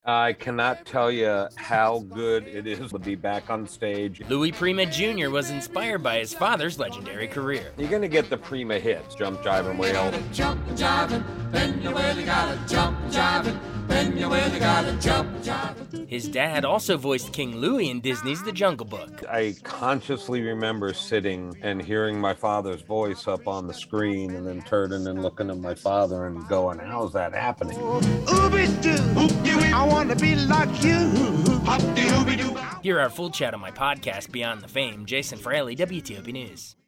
I cannot tell you how good it is to be back on stage. Louis Prima Jr. was inspired by his father's legendary career. You're going to get the Prima hits, Jump, Jive, and Wail. Jump, jiving, bend your way, you gotta jump, jiving, bend your way, you gotta jump, jiving. His dad also voiced King Louie in Disney's The Jungle Book. I consciously remember sitting and hearing my father's voice up on the screen and then turning and looking at my father and going, how's that happening? Ooby-doo, I want to be like you. Hear our full chat on my podcast, Beyond the Fame. Jason Fraley, WTOP News.